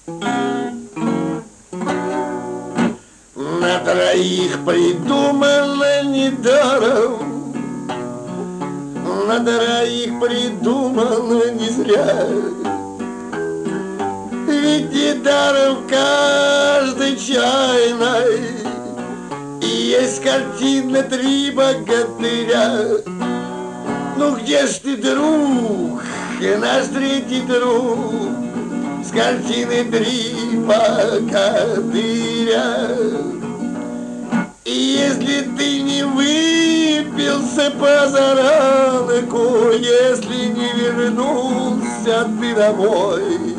На троих придумано недаром, на троих придумано не зря. Ведь недаром в каждой чайной есть картина «Три богатыря». Ну где ж ты, друг, наш третий друг, с картины «Три богатыря»? И если ты не выпился позаранку, если не вернулся ты домой,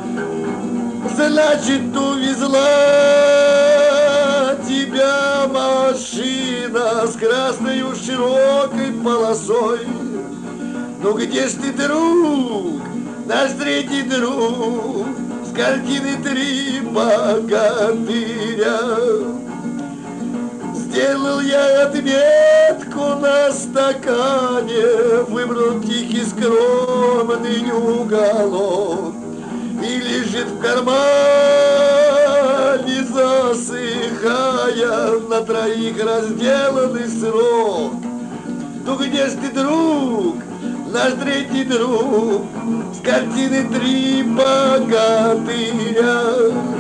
значит, увезла тебя машина с красной широкой полосой. Ну где ж ты, друг, наш третий друг, с картины «Три богатыря»? Сделал я отметку на стакане, выбрал тихий скромный уголок, и лежит в кармане, засыхая, на троих разделанный срок. Ну где ж ты, друг, наш третий друг, с картины «Три богатыря»?